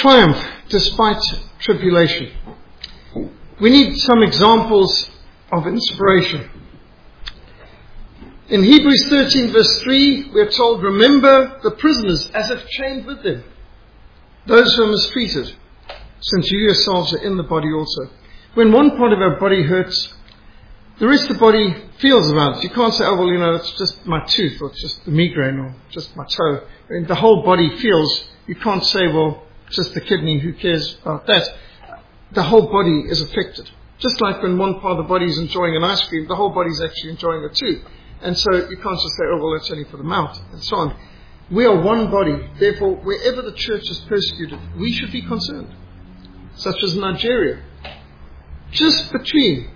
Triumph despite tribulation. We need some examples of inspiration. In Hebrews 13 verse 3, we are told, remember the prisoners as if chained with them, those who are mistreated, since you yourselves are in the body also. When one part of our body hurts, the rest of the body feels about it. You can't say, oh, well, it's just my tooth, or it's just the migraine, or just my toe. When the whole body feels, you can't say, well, it's just the kidney, who cares about that? The whole body is affected. Just like when one part of the body is enjoying an ice cream, the whole body is actually enjoying it too. And so you can't just say, oh, well, that's only for the mouth, and so on. We are one body. Therefore, wherever the church is persecuted, we should be concerned. Such as Nigeria. Just between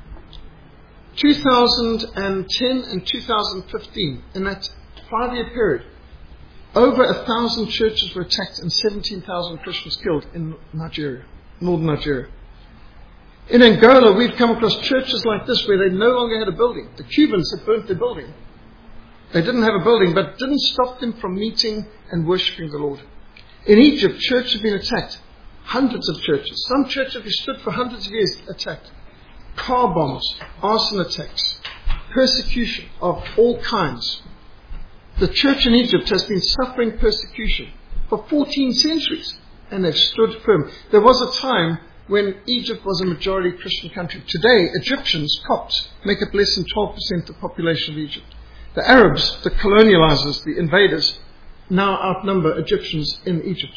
2010 and 2015, in that 5-year period, over 1,000 churches were attacked and 17,000 Christians killed in Nigeria, northern Nigeria. In Angola, we've come across churches like this where they no longer had a building. The Cubans had burnt their building. They didn't have a building, but it didn't stop them from meeting and worshipping the Lord. In Egypt, churches have been attacked. Hundreds of churches. Some churches have stood for hundreds of years attacked. Car bombs, arson attacks, persecution of all kinds. The church in Egypt has been suffering persecution for 14 centuries, and they've stood firm. There was a time when Egypt was a majority Christian country. Today, Egyptians, Copts, make up less than 12% of the population of Egypt. The Arabs, the colonializers, the invaders, now outnumber Egyptians in Egypt.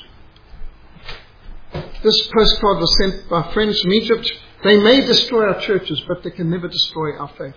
This postcard was sent by friends from Egypt. They may destroy our churches, but they can never destroy our faith.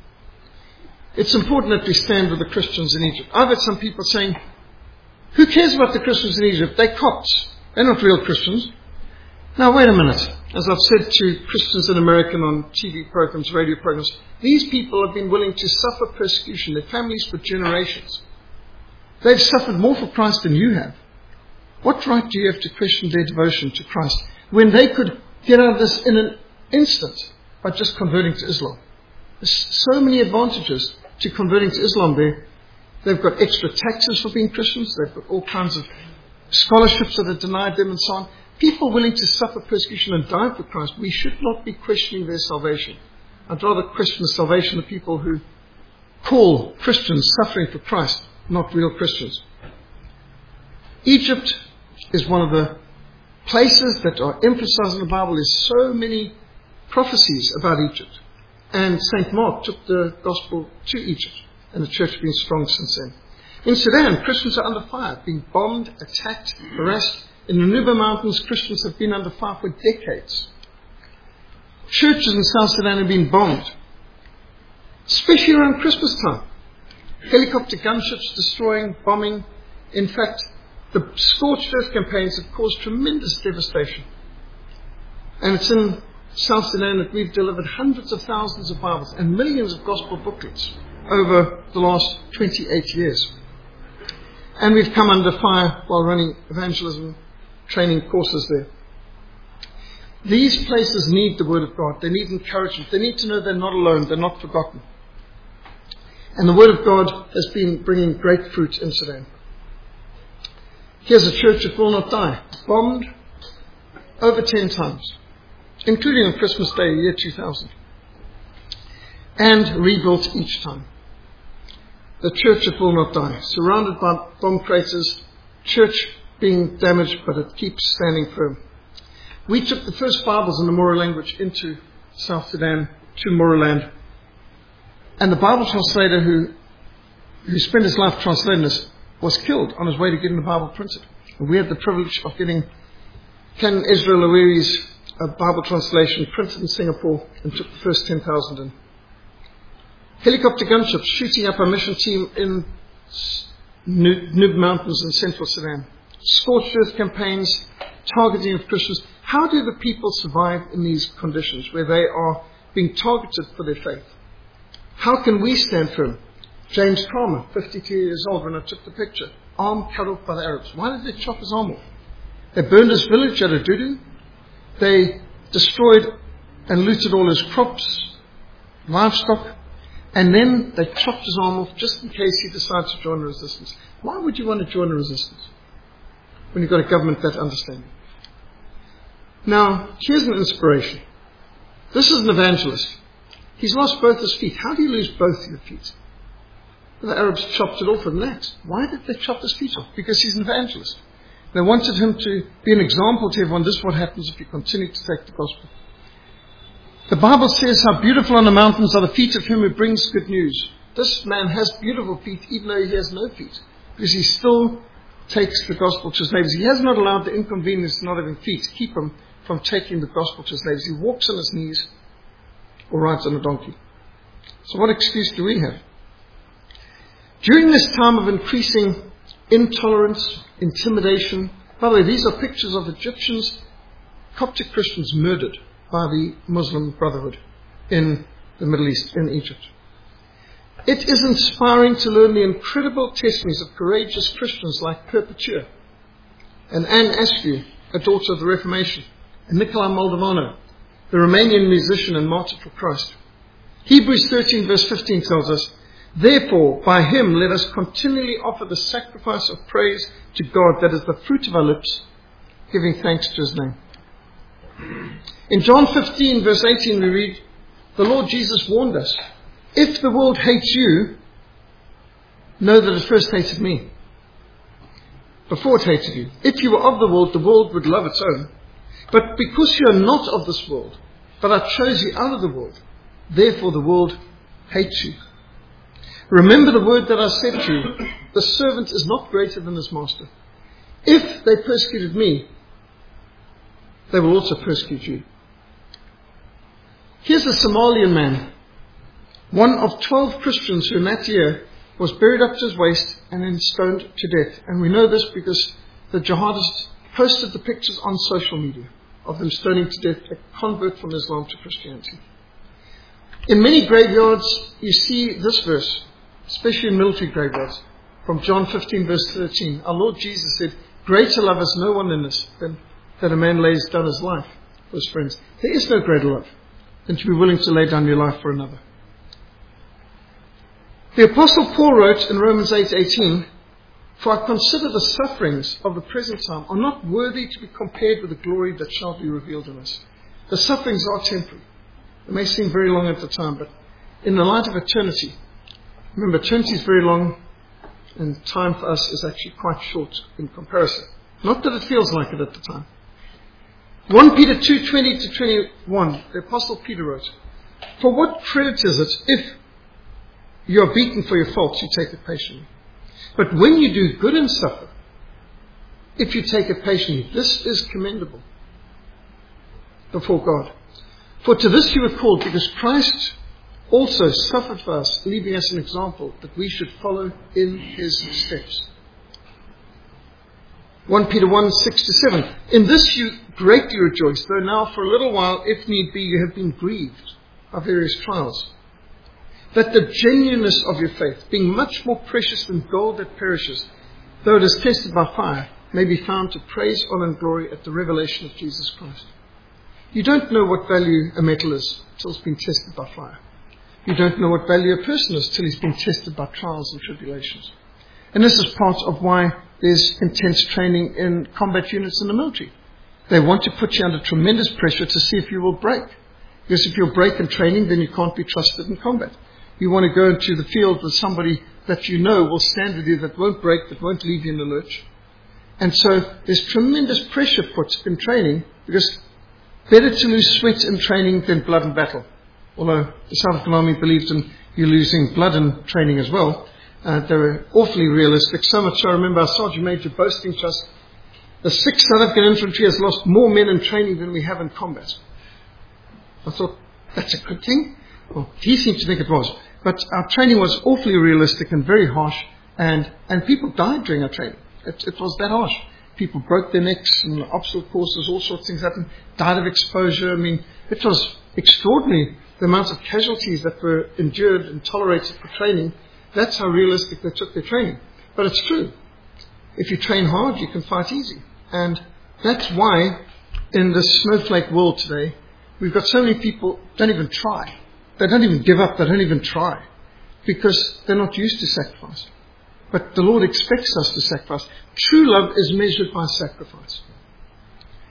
It's important that we stand with the Christians in Egypt. I've had some people saying, who cares about the Christians in Egypt? They're Copts. They're not real Christians. Now, wait a minute. As I've said to Christians in America on TV programs, radio programs, these people have been willing to suffer persecution, their families, for generations. They've suffered more for Christ than you have. What right do you have to question their devotion to Christ when they could get out of this in an instant by just converting to Islam? There's so many advantages to converting to Islam there. They've got extra taxes for being Christians. They've got all kinds of scholarships that are denied them and so on. People willing to suffer persecution and die for Christ, we should not be questioning their salvation. I'd rather question the salvation of people who call Christians suffering for Christ, not real Christians. Egypt is one of the places that are emphasized in the Bible. There's so many prophecies about Egypt. And St. Mark took the gospel to Egypt, and the church has been strong since then. In Sudan, Christians are under fire, being bombed, attacked, harassed. In the Nuba Mountains, Christians have been under fire for decades. Churches in South Sudan have been bombed, especially around Christmas time. Helicopter gunships destroying, bombing. In fact, the scorched earth campaigns have caused tremendous devastation. And it's in South Sudan that we've delivered hundreds of thousands of Bibles and millions of gospel booklets over the last 28 years. And we've come under fire while running evangelism training courses there. These places need the Word of God. They need encouragement. They need to know they're not alone. They're not forgotten. And the Word of God has been bringing great fruit in Sudan. Here's a church that will not die. Bombed over 10 times, including on Christmas Day, year 2000. And rebuilt each time. The church that will not die. Surrounded by bomb craters. Church being damaged, but it keeps standing firm. We took the first Bibles in the Moro language into South Sudan, to Moroland. And the Bible translator who spent his life translating this was killed on his way to getting the Bible printed. And we had the privilege of getting Canon Ezra Laweri's Bible translation printed in Singapore and took the first 10,000 in. Helicopter gunships shooting up our mission team in Nub Mountains in central Sudan. Scorched earth campaigns, targeting of Christians. How do the people survive in these conditions where they are being targeted for their faith? How can we stand firm? James Kramer, 52 years old when I took the picture, arm cut off by the Arabs. Why did they chop his arm off? They burned his village at Adudu. They destroyed and looted all his crops, livestock, and then they chopped his arm off just in case he decides to join the resistance. Why would you want to join the resistance when you've got a government that understanding? Now, here's an inspiration. This is an evangelist. He's lost both his feet. How do you lose both your feet? Well, the Arabs chopped it off with an axe. Why did they chop his feet off? Because he's an evangelist. They wanted him to be an example to everyone. This is what happens if you continue to take the gospel. The Bible says how beautiful on the mountains are the feet of him who brings good news. This man has beautiful feet even though he has no feet, because he still takes the gospel to his neighbors. He has not allowed the inconvenience of not having feet to keep him from taking the gospel to his neighbors. He walks on his knees or rides on a donkey. So what excuse do we have? During this time of increasing intolerance, intimidation, by the way, these are pictures of Egyptians, Coptic Christians murdered by the Muslim Brotherhood in the Middle East, in Egypt. It is inspiring to learn the incredible testimonies of courageous Christians like Perpetua and Anne Askew, a daughter of the Reformation, and Nicolae Moldovano, the Romanian musician and martyr for Christ. Hebrews 13 verse 15 tells us, therefore, by him let us continually offer the sacrifice of praise to God, that is the fruit of our lips, giving thanks to his name. In John 15 verse 18 we read, the Lord Jesus warned us, if the world hates you, know that it first hated me, before it hated you. If you were of the world would love its own. But because you are not of this world, but I chose you out of the world, therefore the world hates you. Remember the word that I said to you, the servant is not greater than his master. If they persecuted me, they will also persecute you. Here's a Somalian man, one of 12 Christians who in that year was buried up to his waist and then stoned to death. And we know this because the jihadists posted the pictures on social media of them stoning to death a convert from Islam to Christianity. In many graveyards, you see this verse, especially in military graveyards, from John 15 verse 13. Our Lord Jesus said, greater love has no one in us than that a man lays down his life for his friends. There is no greater love than to be willing to lay down your life for another. The Apostle Paul wrote in Romans 8:18, for I consider the sufferings of the present time are not worthy to be compared with the glory that shall be revealed in us. The sufferings are temporary. It may seem very long at the time, but in the light of eternity, remember, eternity is very long and time for us is actually quite short in comparison. Not that it feels like it at the time. 1 Peter 2:20-21, the Apostle Peter wrote, for what credit is it if you are beaten for your faults, you take it patiently? But when you do good and suffer, if you take it patiently, this is commendable before God. For to this you were called, because Christ also suffered for us, leaving us an example that we should follow in his steps. 1 Peter 1:6-7. In this you greatly rejoice, though now for a little while, if need be, you have been grieved by various trials, that the genuineness of your faith, being much more precious than gold that perishes, though it is tested by fire, may be found to praise, honor, and glory at the revelation of Jesus Christ. You don't know what value a metal is until it's been tested by fire. You don't know what value a person is until he's been tested by trials and tribulations. And this is part of why there's intense training in combat units in the military. They want to put you under tremendous pressure to see if you will break. Because if you'll break in training, then you can't be trusted in combat. You want to go into the field with somebody that you know will stand with you, that won't break, that won't leave you in the lurch. And so there's tremendous pressure put in training, because better to lose sweat in training than blood in battle. Although the South African Army believed in you losing blood in training as well. They were awfully realistic. So much so I remember our Sergeant Major boasting to us, the 6th South African Infantry has lost more men in training than we have in combat. I thought, that's a good thing? Well, he seemed to think it was. But our training was awfully realistic and very harsh, and people died during our training. It was that harsh. People broke their necks in obstacle courses, all sorts of things happened, died of exposure. I mean, it was extraordinary, the amount of casualties that were endured and tolerated for training. That's how realistic they took their training. But it's true. If you train hard, you can fight easy. And that's why in this snowflake world today, we've got so many people don't even try. They don't even give up. They don't even try. Because they're not used to sacrifice. But the Lord expects us to sacrifice. True love is measured by sacrifice.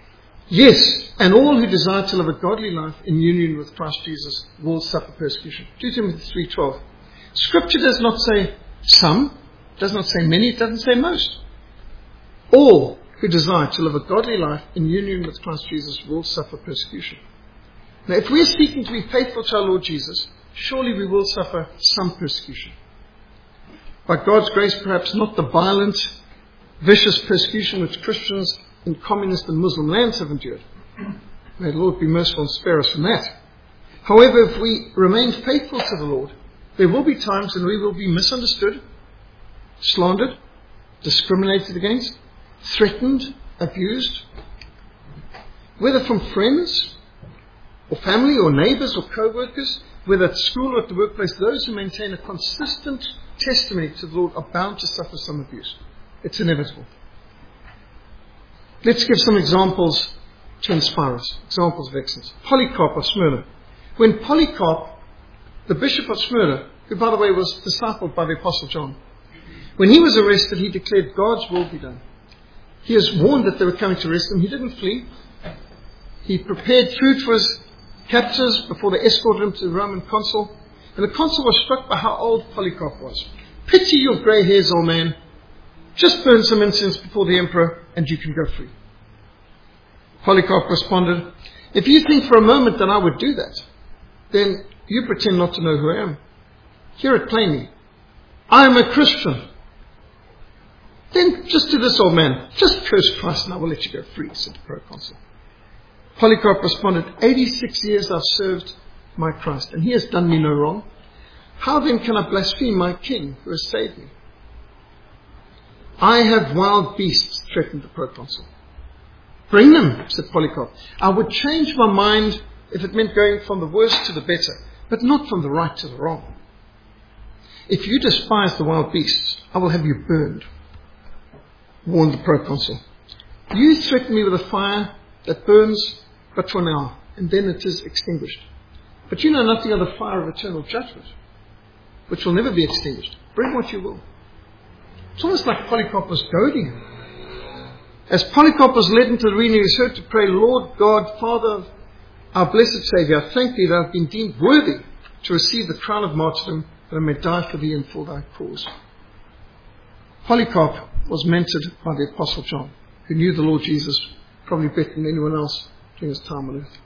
Yes, and all who desire to live a godly life in union with Christ Jesus will suffer persecution. 2 Timothy 3:12. Scripture does not say some, does not say many, it doesn't say most. All who desire to live a godly life in union with Christ Jesus will suffer persecution. Now, if we are seeking to be faithful to our Lord Jesus, surely we will suffer some persecution. By God's grace, perhaps not the violent, vicious persecution which Christians in communist and Muslim lands have endured. May the Lord be merciful and spare us from that. However, if we remain faithful to the Lord, there will be times when we will be misunderstood, slandered, discriminated against, threatened, abused, whether from friends or family or neighbours or co-workers, whether at school or at the workplace. Those who maintain a consistent testimony to the Lord are bound to suffer some abuse. It's inevitable. Let's give some examples to inspire us. Examples of excellence. Polycarp of Smyrna. When Polycarp, the bishop of Smyrna, who by the way was discipled by the Apostle John, when he was arrested, he declared God's will be done. He was warned that they were coming to arrest him. He didn't flee. He prepared food for his captors before they escorted him to the Roman consul. And the consul was struck by how old Polycarp was. Pity your grey hairs, old man. Just burn some incense before the emperor and you can go free. Polycarp responded, if you think for a moment that I would do that, then you pretend not to know who I am. Hear it plainly. I am a Christian. Then just do this, old man. Just curse Christ and I will let you go free, said the proconsul. Polycarp responded, 86 years I've served my Christ, and he has done me no wrong. How then can I blaspheme my king who has saved me? I have wild beasts, threatened the proconsul. Bring them, said Polycarp. I would change my mind if it meant going from the worst to the better, but not from the right to the wrong. If you despise the wild beasts, I will have you burned, warned the proconsul. You threaten me with a fire that burns but for an hour, and then it is extinguished. But you know nothing of the fire of eternal judgment, which will never be extinguished. Bring what you will. It's almost like Polycarp was goading him. As Polycarp was led into the arena, he was heard to pray, Lord God, Father of our blessed Saviour, I thank thee that I have been deemed worthy to receive the crown of martyrdom, that I may die for thee and for thy cause. Polycarp was mentored by the Apostle John, who knew the Lord Jesus probably better than anyone else during his time on earth.